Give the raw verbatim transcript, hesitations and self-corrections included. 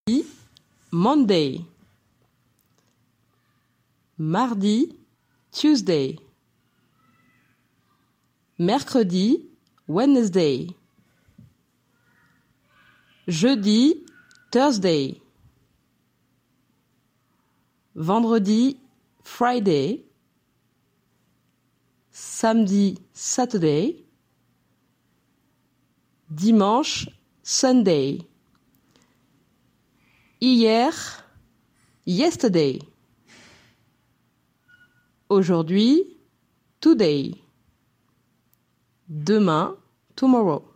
Monday. Mardi, Tuesday. Mercredi, Wednesday. Jeudi, Thursday. Vendredi, Friday. Samedi, Saturday. Dimanche, Sunday. Hier, yesterday. Aujourd'hui, today. Demain, tomorrow.